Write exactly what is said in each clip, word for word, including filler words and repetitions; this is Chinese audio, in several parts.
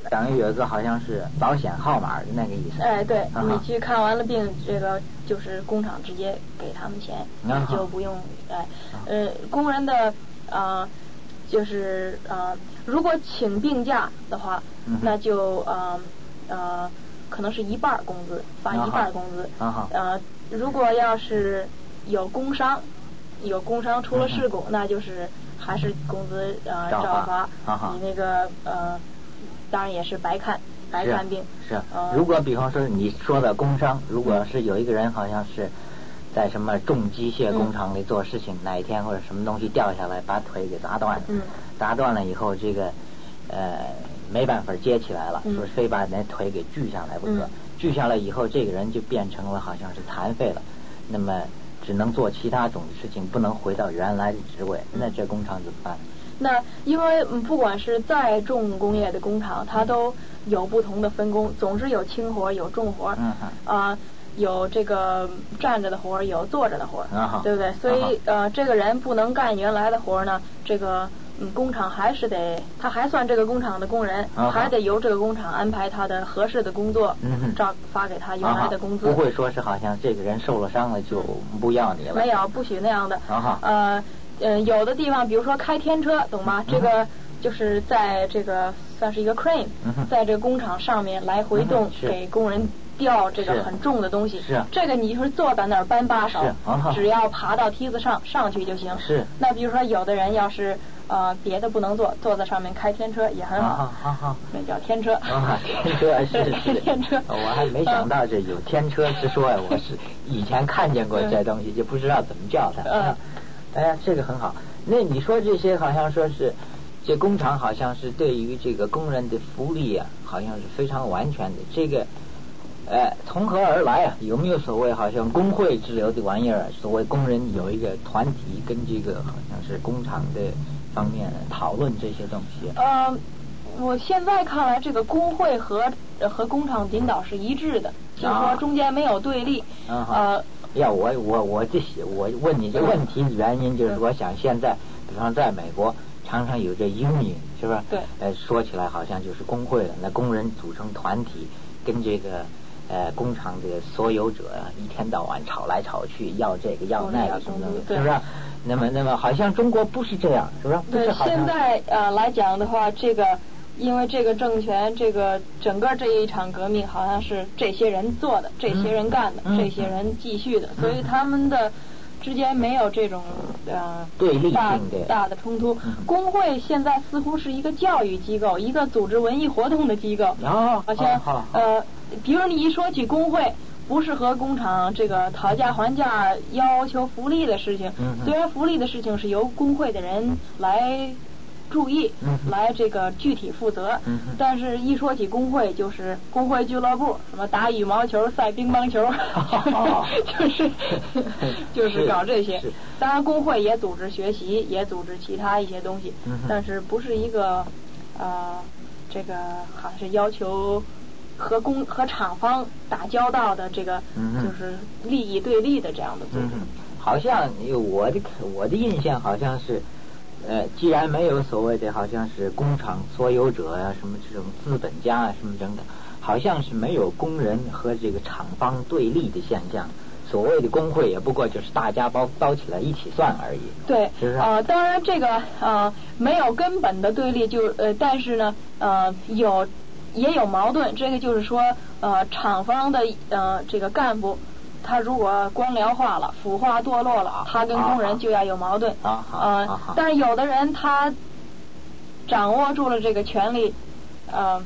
等于有一个好像是保险号码的那个意思。 哎，对， 啊、 你去看完了病，这个就是工厂直接给他们钱， 啊、 你就不用哎，呃，工人的啊、呃，就是啊、呃，如果请病假的话， 嗯、 那就啊 呃, 呃可能是一半工资，发一半工资。 啊、 呃，如果要是有工伤，有工伤出了事故， 嗯、 那就是还是工资呃照发， 啊、 你那个呃，当然也是白看白看病。 是。是呃、 如果比方说你说的工伤，如果是有一个人好像是在什么重机械工厂里做事情，嗯、哪一天或者什么东西掉下来把腿给砸断了， 嗯、 砸断了以后这个呃没办法接起来了， 嗯、 说非把那腿给锯下来不可， 嗯、 锯下来以后这个人就变成了好像是残废了，那么只能做其他种事情，不能回到原来的职位， 嗯、 那这工厂怎么办？ 那因为不管是再重工业的工厂，它都有不同的分工，总是有轻活有重活， 嗯啊、呃，有这个站着的活，有坐着的活， 嗯、 对不对？所以呃，这个人不能干原来的活呢，这个嗯工厂还是得，他还算这个工厂的工人， 嗯、 还得由这个工厂安排他的合适的工作， 嗯， 照发给他原来的工资， 不会说是好像这个人受了伤了就不要你了， 没有，不许那样的， 啊、 呃。嗯，有的地方，比如说开天车，懂吗？ 嗯、 这个就是在这个算是一个 crane，、 嗯、 在这个工厂上面来回动， 嗯、 给工人吊这个很重的东西。 是。 这个你就是坐在那儿扳把手， 啊、 只要爬到梯子上上去就行。 是。 那比如说有的人要是呃别的不能做，坐在上面开天车也很好。 好好。 那叫天车。 啊，天车是是。 天车。 我还没想到这有天车之说呀，我是以前看见过这东西，就不知道怎么叫它。 嗯。 哎呀，这个很好。那你说这些好像说是，这工厂好像是对于这个工人的福利啊，好像是非常完全的。这个，呃，从何而来啊？有没有所谓好像工会之流的玩意儿？所谓工人有一个团体，跟这个好像是工厂的方面讨论这些东西。 呃，我现在看来，这个工会和和工厂领导是一致的，就是说中间没有对立。 啊、 呃。 呀，我我我这我问你这问题的原因就是，我想现在，比方在美国，常常有这 union， 是吧？ 对。 呃，说起来好像就是工会了，那工人组成团体，跟这个呃工厂的所有者啊，一天到晚吵来吵去，要这个要那个什么的，是不是？那么那么好像中国不是这样，是不是？ 对，现在呃来讲的话，这个。因为这个政权，这个整个这一场革命好像是这些人做的，这些人干的， 嗯、 这些人继续的，嗯、所以他们的之间没有这种呃对立大性的大的冲突。 嗯、 工会现在似乎是一个教育机构，一个组织文艺活动的机构。 哦， 好像哦、 呃，比如你一说起工会，不是和工厂这个讨价还价、要求福利的事情。 嗯、 虽然福利的事情是由工会的人来。注意， 嗯、 来这个具体负责， 嗯、 但是一说起工会，就是工会俱乐部，什么打羽毛球、赛乒乓球， 哦、 就是就是搞这些。 是是当然，工会也组织学习，也组织其他一些东西， 嗯、 但是不是一个呃，这个还是要求和工和厂方打交道的这个， 嗯、 就是利益对立的这样的组织。 嗯、好像我的我的印象好像是。呃，既然没有所谓的好像是工厂所有者啊，什么这种资本家啊，什么等等，好像是没有工人和这个厂方对立的现象。所谓的工会也不过就是大家包包起来一起算而已。 对， 是不是？ 呃，当然这个呃没有根本的对立就，就呃，但是呢，呃，有也有矛盾。这个就是说，呃，厂方的呃这个干部。他如果官僚化了、腐化堕落了，他跟工人就要有矛盾。 啊呃， 啊但是有的人他掌握住了这个权利，呃，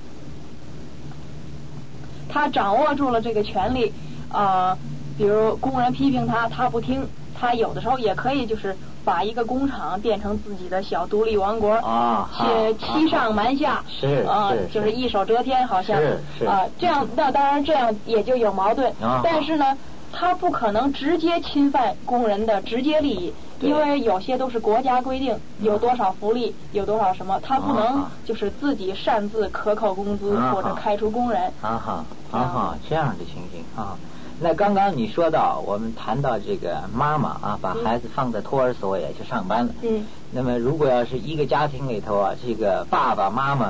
他掌握住了这个权利，呃，比如工人批评他，他不听，他有的时候也可以就是把一个工厂变成自己的小独立王国， 啊， 且欺上瞒下， 是啊、呃， 是就是一手遮天，好像是是啊、呃，这样那当然这样也就有矛盾， 啊、 但是呢，他不可能直接侵犯工人的直接利益，因为有些都是国家规定有多少福利，有多少什么，他不能就是自己擅自克扣工资、 啊、 或者开除工人。 啊哈啊哈，这样的情形啊。那刚刚你说到，我们谈到这个妈妈啊，把孩子放在托儿所也去上班了。 嗯。 那么，如果要是一个家庭里头啊，这个爸爸妈妈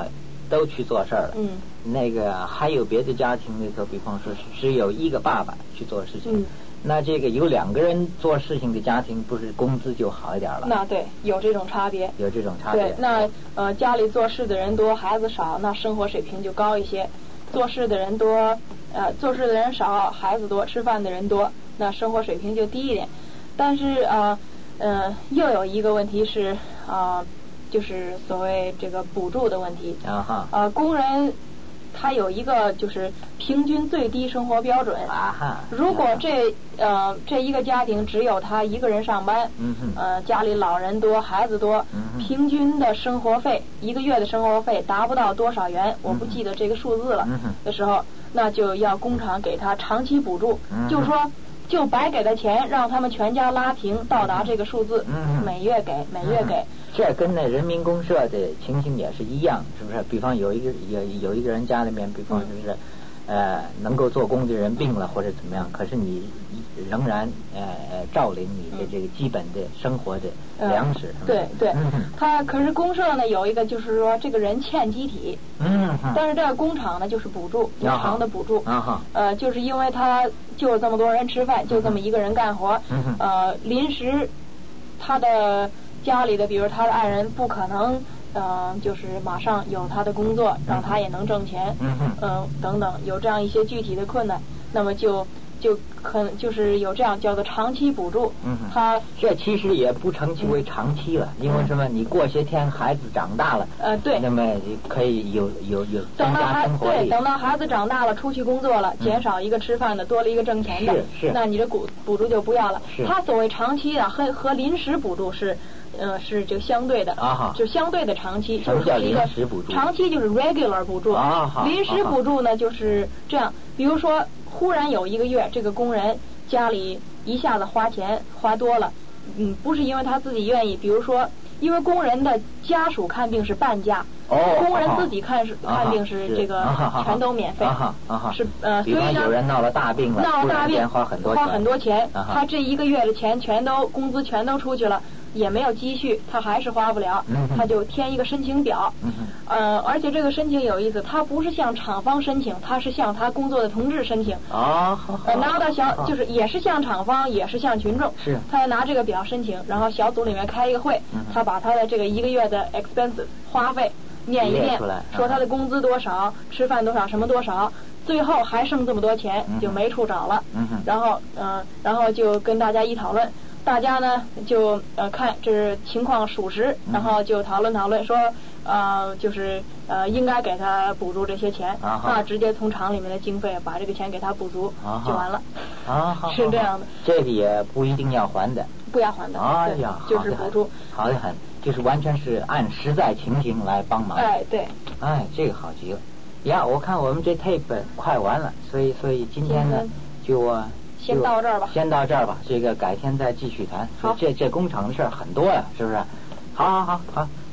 都去做事儿了。 嗯。 那个还有别的家庭里头，比方说是只有一个爸爸去做事情。 嗯。 那这个有两个人做事情的家庭，不是工资就好一点了？ 那对，有这种差别。 有这种差别。 对，那呃家里做事的人多，孩子少，那生活水平就高一些。做事的人多，呃，做事的人少，孩子多，吃饭的人多，那生活水平就低一点。但是啊，呃，又有一个问题是啊、呃，就是所谓这个补助的问题。 啊哈。 呃，工人他有一个就是平均最低生活标准。 啊哈。 如果这呃这一个家庭只有他一个人上班， 嗯哼， 呃家里老人多，孩子多， 嗯， 平均的生活费一个月的生活费达不到多少元，嗯、我不记得这个数字了。 嗯、 的时候，那就要工厂给他长期补助， 嗯、 就是说就白给的钱，让他们全家拉平到达这个数字， 嗯、 每月给每月给。 嗯、这跟那人民公社的情形也是一样，是不是？比方有一个有有一个人家里面，比方就是。嗯呃，能够做工的人病了或者怎么样，可是你仍然呃照领你的这个基本的生活的粮食。 嗯、对对，嗯、他可是公社呢有一个就是说这个人欠集体， 嗯， 但是这个工厂呢就是补助，无偿的补助， 啊、 呃，就是因为他就这么多人吃饭，就这么一个人干活， 嗯、 呃，临时他的家里的，比如他的爱人不可能。嗯、呃，就是马上有他的工作，让他也能挣钱， 嗯嗯、呃，等等，有这样一些具体的困难，那么就就可能就是有这样叫做长期补助。 嗯， 他这其实也不称其为长期了，嗯、因为什么？你过些天孩子长大了， 呃，对， 那么可以有有有增加生活力。 对，等到孩子长大了，出去工作了，减少一个吃饭的，多了一个挣钱的， 是是， 那你这补补助就不要了。 是， 他所谓长期的和和临时补助是。呃，是就相对的， 啊、 就相对的长期， 什么叫临时补助？长期就是 regular 补助， 啊、 临时补助呢、啊、就是这样，比如说忽然有一个月，这个工人家里一下子花钱花多了，嗯，不是因为他自己愿意，比如说因为工人的家属看病是半价， 哦， 工人自己看是、 啊、 看病是这个、 啊、 全都免费， 啊啊、 是呃，所以呢， 有人闹了大病了， 闹了大病花很多钱， 花很多钱， 啊、 他这一个月的钱全都工资全都出去了。也没有积蓄，他还是花不了， 嗯、 他就填一个申请表， 嗯、 呃，而且这个申请有意思，他不是向厂方申请，他是向他工作的同志申请， 啊， 呃，拿到小就是也是向厂方，也是向群众， 是， 他拿这个表申请，然后小组里面开一个会， 嗯、 他把他的这个一个月的 expenses 花费念一遍，说他的工资多少，吃饭多少，什么多少。最后还剩这么多钱，就没处找了。 嗯、 然后，嗯、呃，然后就跟大家一讨论，大家呢就呃看这是情况属实，然后就讨论讨论说，呃，就是呃应该给他补助这些钱， 啊、 那直接从厂里面的经费把这个钱给他补足、 啊、 就完了。 啊， 是这样的。 这个也不一定要还的。 不要还的。 哎呀， 就是补助。 好的很，就是完全是按实在情形来帮忙。 哎，对。 哎，这个好极了。呀，我看我们这 tape 快完了，所以所以今天呢，就我、啊、 先到这儿吧， 先到这儿吧，这个改天再继续谈。 好， 这这工厂的事儿很多呀，是不是？好好好好。